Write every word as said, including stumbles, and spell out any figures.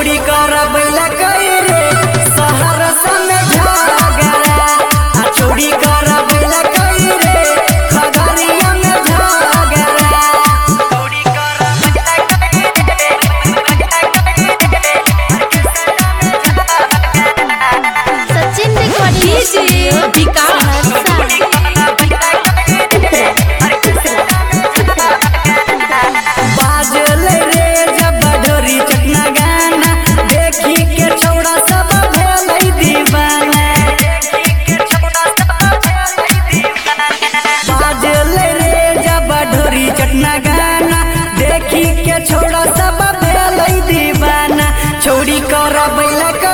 चोरी कर बैला कई रे सहरसा में झगड़ा आ चोरी कर बैला कई रे खगड़िया में झगड़ा चोरी कर बैला कई रे सचिन रिकॉर्डिंग स्टूडियो विकास चटना गाना देखी के छोड़ा सब भेलै दीवाना चोरी कर बैला